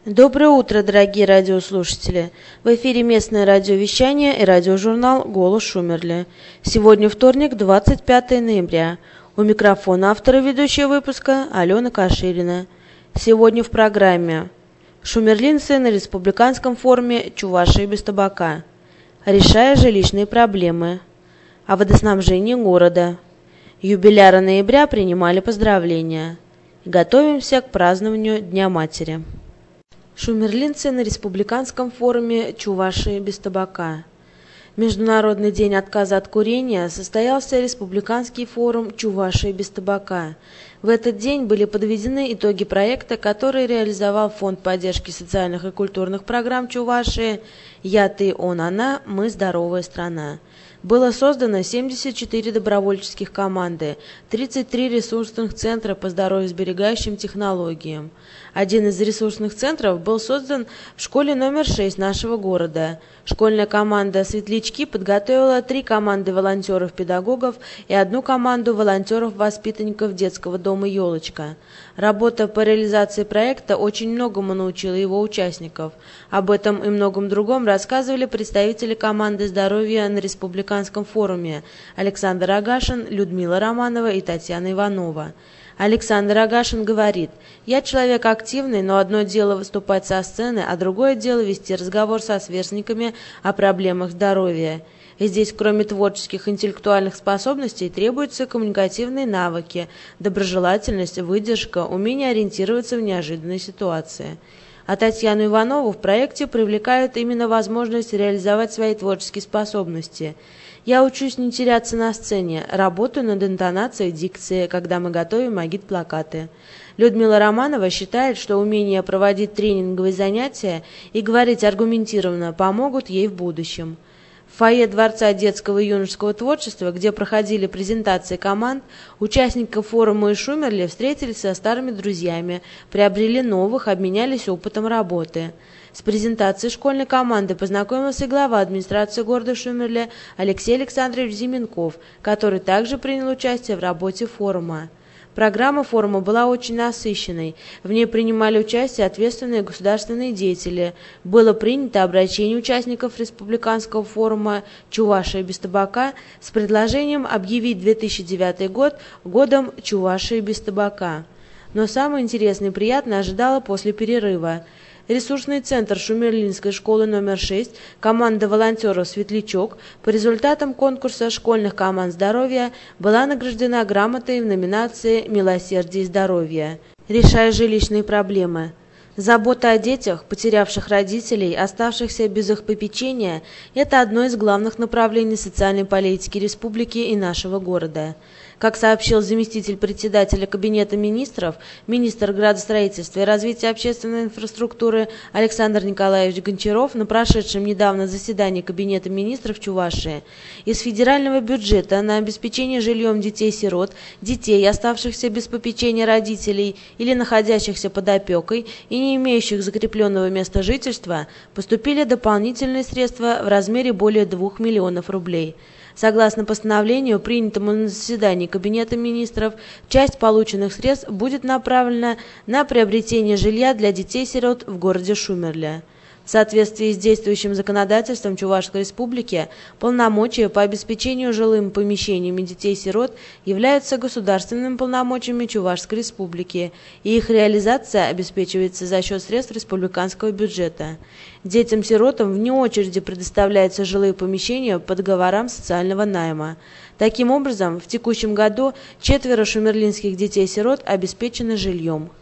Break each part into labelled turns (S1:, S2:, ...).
S1: Доброе утро, дорогие радиослушатели! В эфире местное радиовещание и радиожурнал «Голос Шумерли». Сегодня вторник, 25 ноября. У микрофона автора и ведущая выпуска Алена Каширина. Сегодня в программе «Шумерлинцы на республиканском форуме «Чувашия без табака», решая жилищные проблемы, о водоснабжении города. Юбиляры ноября принимали поздравления. Готовимся к празднованию Дня матери. Шумерлинцы на республиканском форуме «Чувашия без табака». Международный день отказа от курения состоялся республиканский форум «Чувашия без табака». В этот день были подведены итоги проекта, который реализовал Фонд поддержки социальных и культурных программ Чувашии «Я, ты, он, она. Мы здоровая страна». Было создано 74 добровольческих команды, 33 ресурсных центра по здоровьесберегающим технологиям. Один из ресурсных центров был создан в школе номер 6 нашего города. Школьная команда «Светлячки» подготовила 3 команды волонтеров-педагогов и 1 команду волонтеров-воспитанников детского дома «Елочка». Работа по реализации проекта очень многому научила его участников. Об этом и многом другом рассказывали представители команды здоровья на республиканском форуме Александр Агашин, Людмила Романова и Татьяна Иванова. Александр Агашин говорит: «Я человек активный, но одно дело выступать со сцены, а другое дело вести разговор со сверстниками о проблемах здоровья. И здесь, кроме творческих интеллектуальных способностей, требуются коммуникативные навыки, доброжелательность, выдержка, умение ориентироваться в неожиданной ситуации». А Татьяну Иванову в проекте привлекают именно возможность реализовать свои творческие способности. «Я учусь не теряться на сцене, работаю над интонацией дикции, когда мы готовим агит-плакаты». Людмила Романова считает, что умение проводить тренинговые занятия и говорить аргументированно помогут ей в будущем. В фойе Дворца детского и юношеского творчества, где проходили презентации команд, участников форума из Шумерли встретились со старыми друзьями, приобрели новых, обменялись опытом работы. С презентацией школьной команды познакомился глава администрации города Шумерли Алексей Александрович Зименков, который также принял участие в работе форума. Программа форума была очень насыщенной. В ней принимали участие ответственные государственные деятели. Было принято обращение участников республиканского форума «Чувашия без табака» с предложением объявить 2009 год годом Чувашии без табака. Но самое интересное и приятное ожидало после перерыва. Ресурсный центр Шумерлинской школы номер 6, команда волонтеров «Светлячок» по результатам конкурса школьных команд здоровья была награждена грамотой в номинации «Милосердие и здоровье», решая жилищные проблемы. Забота о детях, потерявших родителей, оставшихся без их попечения – это одно из главных направлений социальной политики республики и нашего города. Как сообщил заместитель председателя Кабинета министров, министр градостроительства и развития общественной инфраструктуры Александр Николаевич Гончаров на прошедшем недавно заседании Кабинета министров Чувашии, из федерального бюджета на обеспечение жильем детей-сирот, детей, оставшихся без попечения родителей или находящихся под опекой и не имеющих закрепленного места жительства, поступили дополнительные средства в размере более 2 миллионов рублей. Согласно постановлению, принятому на заседании Кабинета министров, часть полученных средств будет направлена на приобретение жилья для детей-сирот в городе Шумерли. В соответствии с действующим законодательством Чувашской Республики, полномочия по обеспечению жилым помещениями детей-сирот являются государственными полномочиями Чувашской Республики, и их реализация обеспечивается за счет средств республиканского бюджета. Детям-сиротам вне очереди предоставляются жилые помещения по договорам социального найма. Таким образом, в текущем году 4 шумерлинских детей-сирот обеспечены жильем.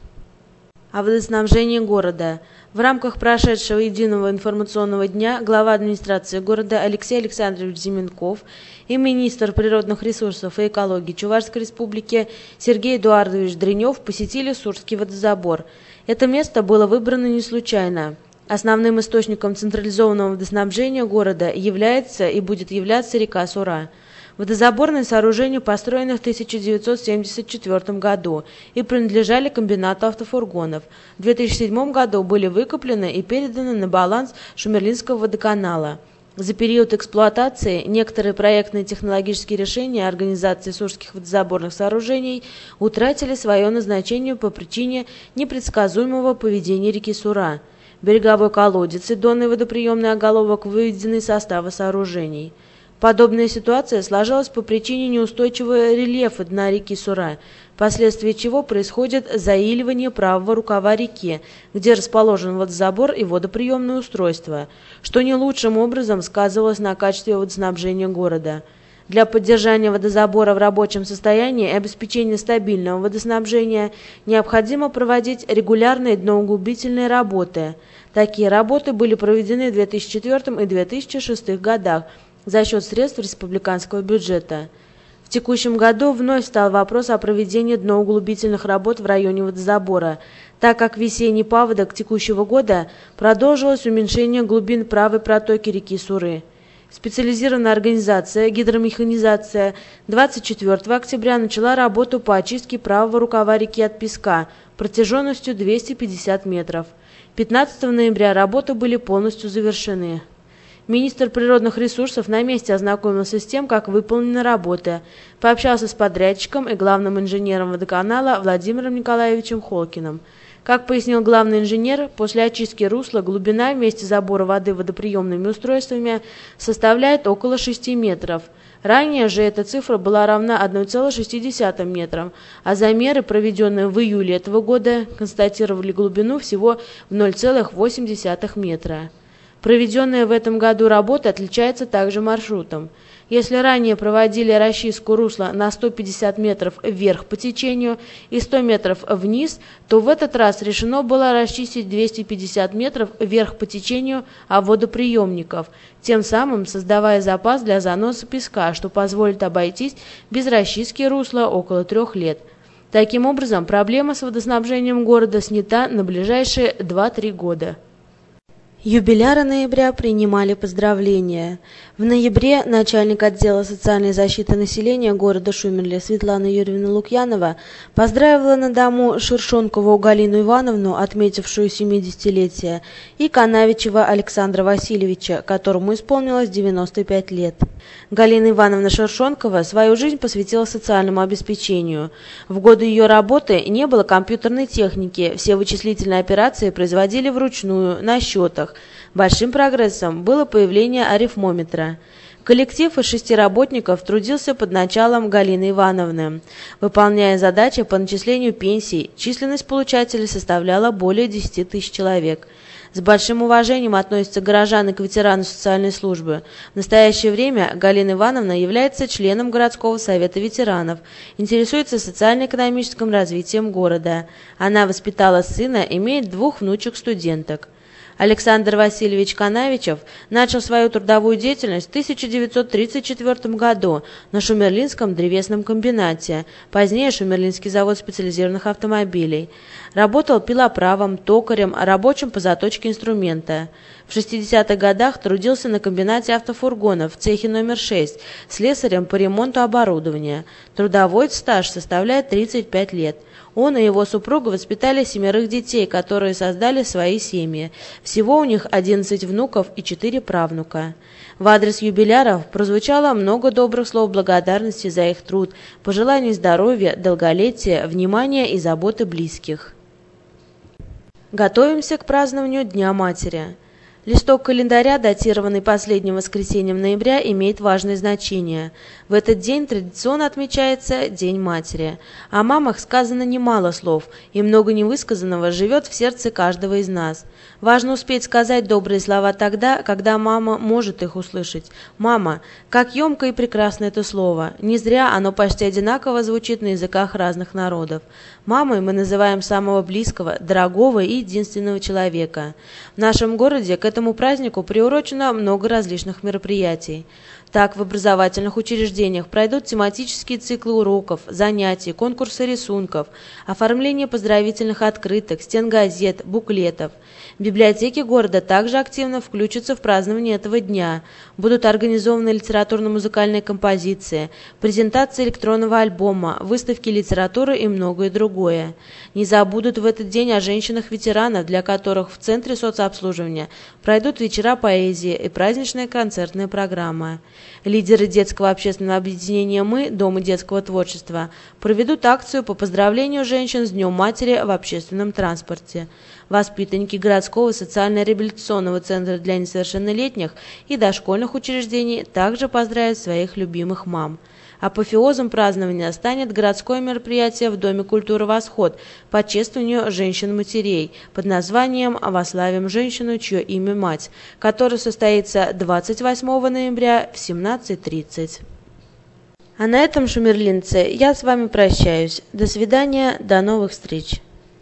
S1: О водоснабжении города. В рамках прошедшего единого информационного дня глава администрации города Алексей Александрович Зименков и министр природных ресурсов и экологии Чувашской Республики Сергей Эдуардович Дренев посетили Сурский водозабор. Это место было выбрано не случайно. Основным источником централизованного водоснабжения города является и будет являться река Сура. Водозаборные сооружения построены в 1974 году и принадлежали комбинату автофургонов. В 2007 году были выкуплены и переданы на баланс Шумерлинского водоканала. За период эксплуатации некоторые проектные технологические решения организации Сурских водозаборных сооружений утратили свое назначение по причине непредсказуемого поведения реки Сура. Береговой колодец и донный водоприемный оголовок выведены из состава сооружений. Подобная ситуация сложилась по причине неустойчивого рельефа дна реки Сура, впоследствии чего происходит заиливание правого рукава реки, где расположен водозабор и водоприемное устройство, что не лучшим образом сказывалось на качестве водоснабжения города. Для поддержания водозабора в рабочем состоянии и обеспечения стабильного водоснабжения необходимо проводить регулярные дноуглубительные работы. Такие работы были проведены в 2004 и 2006 годах за счет средств республиканского бюджета. В текущем году вновь встал вопрос о проведении дноуглубительных работ в районе водозабора, так как весенний паводок текущего года продолжилось уменьшение глубин правой протоки реки Суры. Специализированная организация «Гидромеханизация» 24 октября начала работу по очистке правого рукава реки от песка протяженностью 250 метров. 15 ноября работы были полностью завершены. Министр природных ресурсов на месте ознакомился с тем, как выполнены работы, пообщался с подрядчиком и главным инженером водоканала Владимиром Николаевичем Холкиным. Как пояснил главный инженер, после очистки русла глубина в месте забора воды водоприемными устройствами составляет около 6 метров. Ранее же эта цифра была равна 1,6 метрам, а замеры, проведенные в июле этого года, констатировали глубину всего в 0,8 метра. Проведенная в этом году работа отличается также маршрутом. Если ранее проводили расчистку русла на 150 метров вверх по течению и 100 метров вниз, то в этот раз решено было расчистить 250 метров вверх по течению водоприемников, тем самым создавая запас для заноса песка, что позволит обойтись без расчистки русла около 3 лет. Таким образом, проблема с водоснабжением города снята на ближайшие 2-3 года. Юбиляры ноября принимали поздравления. В ноябре начальник отдела социальной защиты населения города Шумерля Светлана Юрьевна Лукьянова поздравила на дому Шершонкову Галину Ивановну, отметившую 70-летие, и Канавичева Александра Васильевича, которому исполнилось 95 лет. Галина Ивановна Шершонкова свою жизнь посвятила социальному обеспечению. В годы ее работы не было компьютерной техники, все вычислительные операции производили вручную, на счетах. Большим прогрессом было появление арифмометра. Коллектив из 6 работников трудился под началом Галины Ивановны. Выполняя задачи по начислению пенсий, численность получателей составляла более 10 тысяч человек. С большим уважением относятся горожане к ветерану социальной службы. В настоящее время Галина Ивановна является членом городского совета ветеранов, интересуется социально-экономическим развитием города. Она воспитала сына, имеет 2 внучек-студенток. Александр Васильевич Канавичев начал свою трудовую деятельность в 1934 году на Шумерлинском древесном комбинате, позднее Шумерлинский завод специализированных автомобилей. Работал пилоправом, токарем, рабочим по заточке инструмента. В 60-х годах трудился на комбинате автофургонов в цехе номер 6, слесарем по ремонту оборудования. Трудовой стаж составляет 35 лет. Он и его супруга воспитали 7 детей, которые создали свои семьи. Всего у них 11 внуков и 4 правнука. В адрес юбиляров прозвучало много добрых слов благодарности за их труд, пожеланий здоровья, долголетия, внимания и заботы близких. Готовимся к празднованию Дня Матери. Листок календаря, датированный последним воскресеньем ноября, имеет важное значение. В этот день традиционно отмечается День матери. О мамах сказано немало слов, и много невысказанного живет в сердце каждого из нас. Важно успеть сказать добрые слова тогда, когда мама может их услышать. «Мама» – как емко и прекрасно это слово. Не зря оно почти одинаково звучит на языках разных народов. Мамой мы называем самого близкого, дорогого и единственного человека. В нашем городе к этому празднику приурочено много различных мероприятий. Так, в образовательных учреждениях пройдут тематические циклы уроков, занятий, конкурсы рисунков, оформление поздравительных открыток, стенгазет, буклетов. Библиотеки города также активно включатся в празднование этого дня. Будут организованы литературно-музыкальные композиции, презентации электронного альбома, выставки литературы и многое другое. Не забудут в этот день о женщинах-ветеранах, для которых в Центре соцобслуживания пройдут вечера поэзии и праздничная концертная программа. Лидеры детского общественного объединения «Мы», Дома детского творчества, проведут акцию по поздравлению женщин с Днем матери в общественном транспорте. Воспитанники городского социально-реабилитационного центра для несовершеннолетних и дошкольных учреждений также поздравят своих любимых мам. Апофеозом празднования станет городское мероприятие в Доме культуры «Восход» по чествованию женщин-матерей под названием «Вославим женщину, чье имя мать», которое состоится 28 ноября в 17:30. А на этом, шумерлинцы, я с вами прощаюсь. До свидания, до новых встреч.